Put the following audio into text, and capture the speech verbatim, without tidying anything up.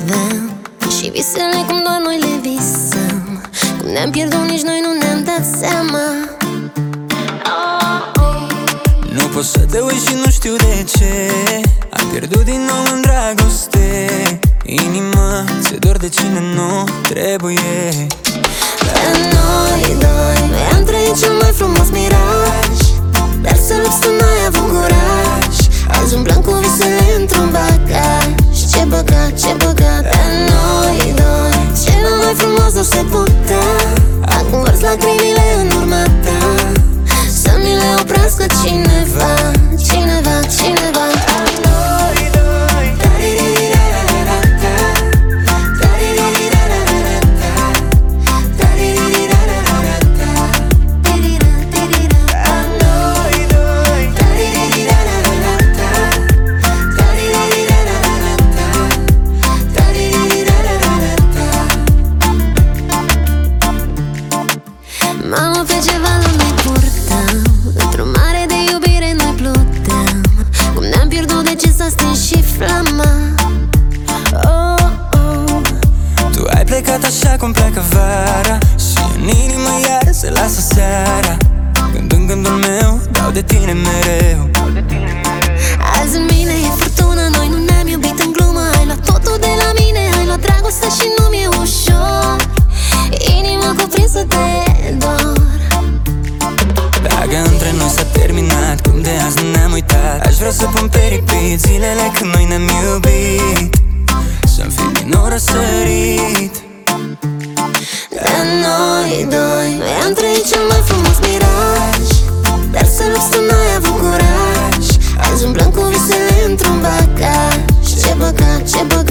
avem și visele cum doar noi le visăm. Cum ne-am pierdut, nici noi nu ne-am dat seama. Nu pot să te uiți și nu știu de ce. Am pierdut din nou în dragoste. Inima ți-e dor de cine nu trebuie. Pe noi doi, noi am trăit cel mai frumos miraj, dar să lupți tu n-ai avut curaj. Azi umblăm cu visele într-un bagaj. Ce băgat, ce băgat. Pe noi doi, cel mai frumos nu se putea. Acum vărs lacrimile în urma ta. Să mi le oprească cineva, cineva, cineva. Mamă, pe ce valuri noi purtăm, într-o mare de iubire noi pluteam. Cum ne-am pierdut, de ce s-a stins și flama. Oh, oh. Tu ai plecat așa cum pleacă vara și în inimă iar se lasă seara. Când în gândul meu dau de tine mereu. Azi în mine e furtună, noi nu ne-am iubit în glumă. Ai luat totul de la mine, ai luat dragostea și nu mi-e ușor. Inima cuprinsă de dor. Dacă între noi s-a terminat, cum de azi nu ne-am uitat. Aș vrea să pun pe repeat zilele când noi ne-am iubit. Să-mi fi din nou răsărit. De noi doi, noi am trăit cel mai frumos miraj, dar să lupți tu n-ai avut curaj. Azi umblăm cu visele într-un bagaj. Ce băgat, ce băgat.